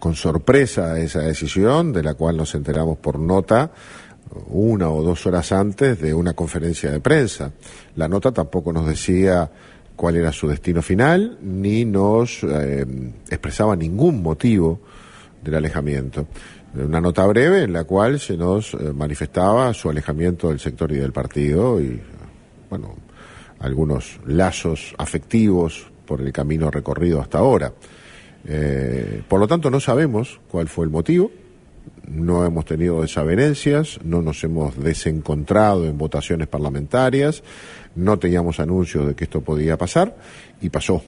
con sorpresa esa decisión, de la cual nos enteramos por nota 1 o 2 horas antes de una conferencia de prensa. La nota tampoco nos decía cuál era su destino final, ni nos expresaba ningún motivo del alejamiento. Una nota breve en la cual se nos manifestaba su alejamiento del sector y del partido y, bueno, algunos lazos afectivos por el camino recorrido hasta ahora. Por lo tanto, no sabemos cuál fue el motivo, no hemos tenido desavenencias, no nos hemos desencontrado en votaciones parlamentarias, no teníamos anuncios de que esto podía pasar y pasó.